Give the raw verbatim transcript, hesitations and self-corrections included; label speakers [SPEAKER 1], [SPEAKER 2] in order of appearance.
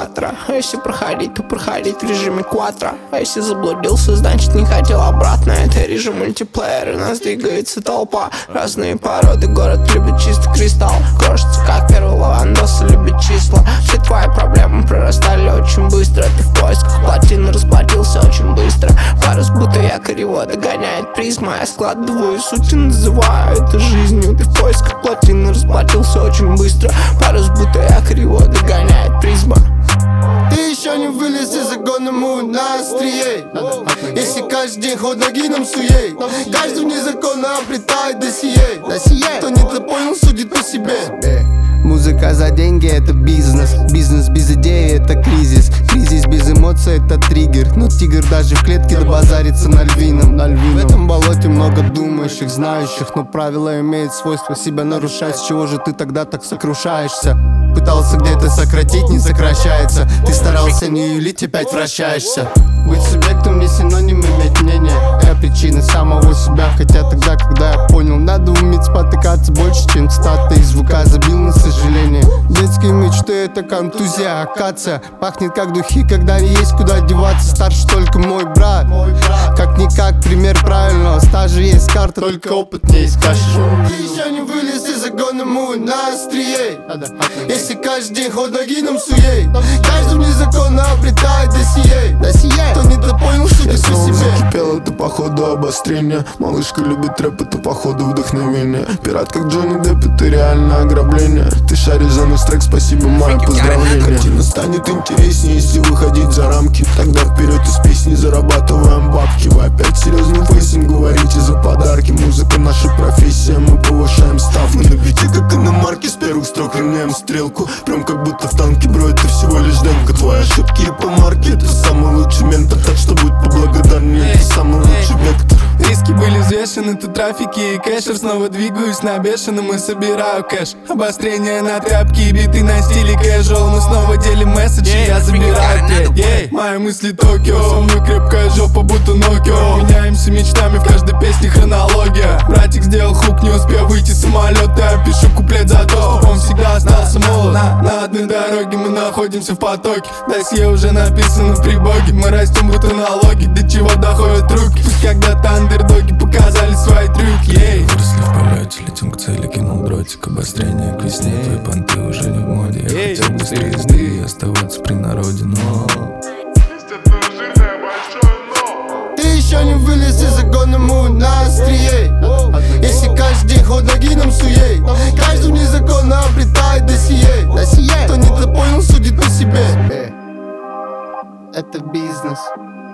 [SPEAKER 1] эвакуатора. А если проходить, то проходить в режиме кватро. А если заблудился, значит не хотел обратно. Это режим мультиплеера, нас двигается толпа. Разные породы, город любит чистый кристалл. Крошится, как первый лавандос, любит числа. Все твои проблемы прорастали очень быстро. Ты в поисках плотины, расплатился очень быстро. Парус будто якорь его догоняет призма. Я складываю суть и называю это жизнью. Ты в поисках плотины, расплатился очень быстро. Парус будто якорь его догоняет призма.
[SPEAKER 2] Ты еще не вылез из загона, мы на острие. Если каждый день ход ноги нам суей, каждый незаконно обретает досье. Кто не то понял, судит по себе. Музыка за деньги — это бизнес. Бизнес без идеи — это кризис. Кризис без эмоций — это триггер. Но тигр даже в клетке добазарится на львином. В этом болоте много думающих, знающих. Но правило имеет свойство себя нарушать. С чего же ты тогда так сокрушаешься? Пытался где-то сократить, не сокращается. Ты старался не юлить, опять вращаешься. Быть субъектом не синоним иметь мнение. Я причина самого себя. Хотя тогда, когда я понял, надо уметь спотыкаться больше, чем статы. И звука забил на сожаление. Детские мечты — это контузия, акация. Пахнет как духи, когда не есть куда деваться. Старше только мой брат. Как-никак пример правильного стажа. Есть карта, только опыт не искашешь. Ты еще не вылез из загона, мы на острие. Если каждый день ход ноги нам суей, каждый незаконно обретает досье. Кто не то понял, судит по себе.
[SPEAKER 3] Закипел, это походу обострение. Малышка любит рэп, это походу вдохновение. Пират как Джонни Депп, это реально ограбление. Ты шаришь за наш трек, спасибо, мое поздравление. Картина станет интереснее, если выходить за рамки. Тогда вперед из песни зарабатываем бабки. Вы опять серьезный фейсинг говорите за подарки. Музыка наша профессия, мы повышаем ставки. На бите как иномарки, с первых строк равняем стрелку. Прям как будто в танке, бро, это всего лишь демка. Твои ошибки и помарки — это самый лучший ментор. Так что будь поблагодарнее, это самый лучший вектор.
[SPEAKER 4] Риски были взвешены, тут трафики и кэшер. Снова двигаюсь на бешеном и собираю кэш. Обострение на тряпки, биты на стиле casual. Мы снова делим месседжи, я забираю трек. yeah. Мои мысли Токио, со мной крепкая жопа, будто Nokia. Меняемся мечтами, в каждой песне хронология. Братик сделал хук, не успел выйти с самолета. Я пишу куплет за то, чтоб он всегда остался молод. На, на одной дороге мы находимся в потоке. Досье уже написано в прибоге. Мы растем будто налоги, до чего доходят руки. Пусть когда-то андердоги показали свои трюки. yeah.
[SPEAKER 5] Выросли в полете, летим к цели, кинул дротик. Обострение к весне, твои понты уже не в моде. Я хотел быстрее езды и оставаться при народе, но...
[SPEAKER 2] Ты еще не вылез из загона, мы на острие. Если каждый день ход ноги нам суей, каждый незаконно обретает досье. Кто не то понял, судит по себе. Это бизнес.